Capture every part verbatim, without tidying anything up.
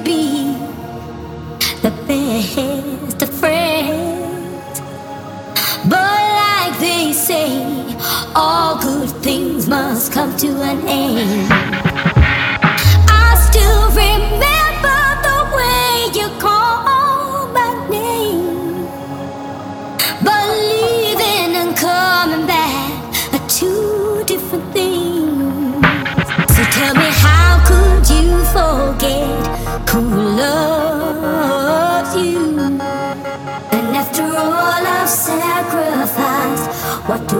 be the best of friends. But like they say, all good things must come to an end. I still remember the way you called my name, but leaving and coming back are two different things. So tell me, how could you forget who loves you? And after all I've sacrificed, what do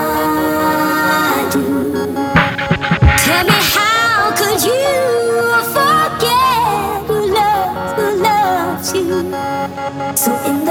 I do? Tell me, how could you forget who loves, who loves you? So in